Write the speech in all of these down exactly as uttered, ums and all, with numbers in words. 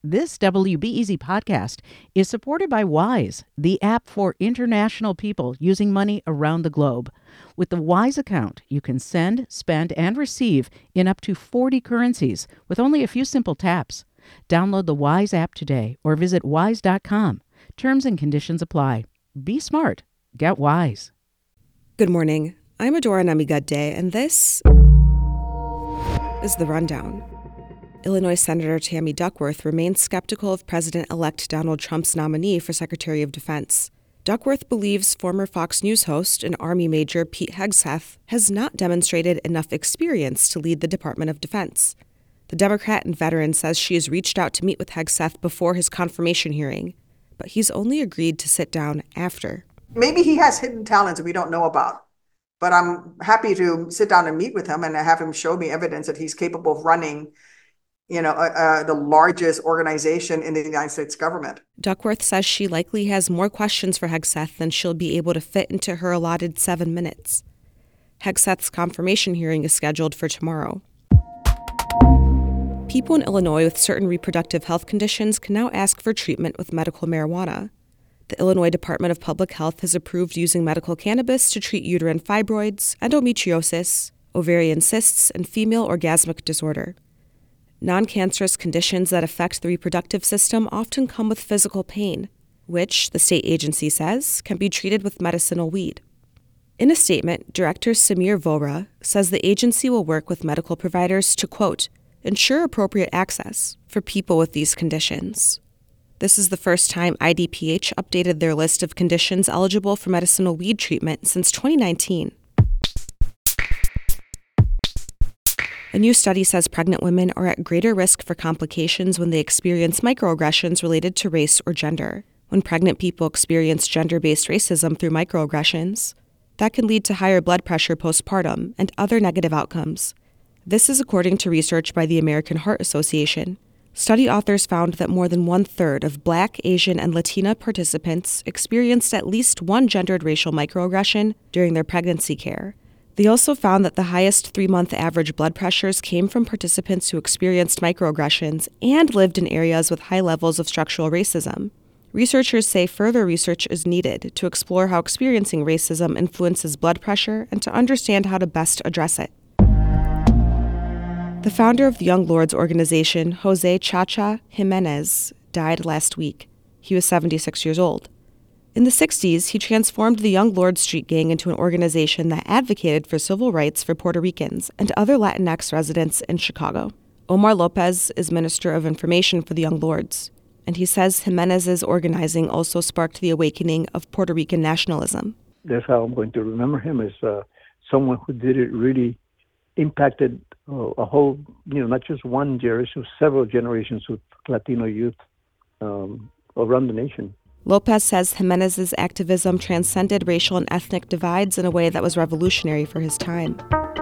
This W B E Z podcast is supported by Wise, the app for international people using money around the globe. With the Wise account, you can send, spend, and receive in up to forty currencies with only a few simple taps. Download the Wise app today or visit wise dot com. Terms and conditions apply. Be smart. Get Wise. Good morning. I'm Adora Namigadde, and this is The Rundown. Illinois Senator Tammy Duckworth remains skeptical of President-elect Donald Trump's nominee for Secretary of Defense. Duckworth believes former Fox News host and Army Major Pete Hegseth has not demonstrated enough experience to lead the Department of Defense. The Democrat and veteran says she has reached out to meet with Hegseth before his confirmation hearing, but he's only agreed to sit down after. Maybe he has hidden talents we don't know about, but I'm happy to sit down and meet with him and have him show me evidence that he's capable of running you know, uh, uh, the largest organization in the United States government. Duckworth says she likely has more questions for Hegseth than she'll be able to fit into her allotted seven minutes. Hegseth's confirmation hearing is scheduled for tomorrow. People in Illinois with certain reproductive health conditions can now ask for treatment with medical marijuana. The Illinois Department of Public Health has approved using medical cannabis to treat uterine fibroids, endometriosis, ovarian cysts, and female orgasmic disorder. Non-cancerous conditions that affect the reproductive system often come with physical pain, which, the state agency says, can be treated with medicinal weed. In a statement, Director Samir Vohra says the agency will work with medical providers to, quote, ensure appropriate access for people with these conditions. This is the first time I D P H updated their list of conditions eligible for medicinal weed treatment since twenty nineteen. A new study says pregnant women are at greater risk for complications when they experience microaggressions related to race or gender. When pregnant people experience gender-based racism through microaggressions, that can lead to higher blood pressure postpartum and other negative outcomes. This is according to research by the American Heart Association. Study authors found that more than one-third of Black, Asian, and Latina participants experienced at least one gendered racial microaggression during their pregnancy care. They also found that the highest three-month average blood pressures came from participants who experienced microaggressions and lived in areas with high levels of structural racism. Researchers say further research is needed to explore how experiencing racism influences blood pressure and to understand how to best address it. The founder of the Young Lords organization, Jose Chacha Jimenez, died last week. He was seventy-six years old. In the sixties, he transformed the Young Lords Street Gang into an organization that advocated for civil rights for Puerto Ricans and other Latinx residents in Chicago. Omar Lopez is Minister of Information for the Young Lords, and he says Jimenez's organizing also sparked the awakening of Puerto Rican nationalism. That's how I'm going to remember him, as uh, someone who did it really impacted uh, a whole, you know, not just one generation, several generations of Latino youth um, around the nation. Lopez says Jimenez's activism transcended racial and ethnic divides in a way that was revolutionary for his time.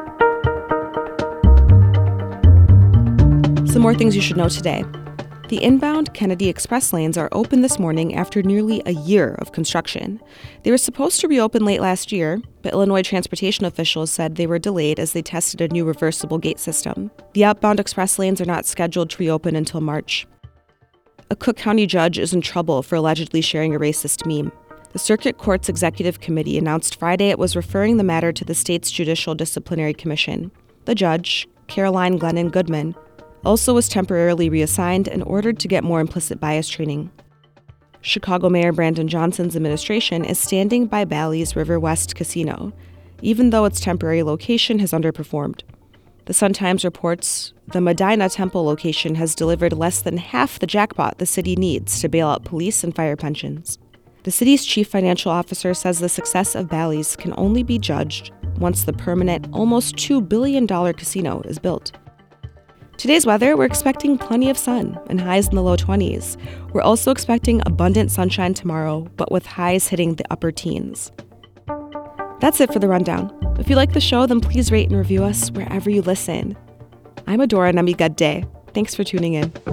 Some more things you should know today. The inbound Kennedy Express lanes are open this morning after nearly a year of construction. They were supposed to reopen late last year, but Illinois transportation officials said they were delayed as they tested a new reversible gate system. The outbound express lanes are not scheduled to reopen until March. A Cook County judge is in trouble for allegedly sharing a racist meme. The Circuit Court's Executive Committee announced Friday it was referring the matter to the state's Judicial Disciplinary Commission. The judge, Caroline Glennon Goodman, also was temporarily reassigned and ordered to get more implicit bias training. Chicago Mayor Brandon Johnson's administration is standing by Bally's River West Casino, even though its temporary location has underperformed. The Sun-Times reports the Medina Temple location has delivered less than half the jackpot the city needs to bail out police and fire pensions. The city's chief financial officer says the success of Bally's can only be judged once the permanent, almost two billion dollars casino is built. Today's weather, we're expecting plenty of sun and highs in the low twenties. We're also expecting abundant sunshine tomorrow, but with highs hitting the upper teens. That's it for the rundown. If you like the show, then please rate and review us wherever you listen. I'm Adora Namigadde. Thanks for tuning in.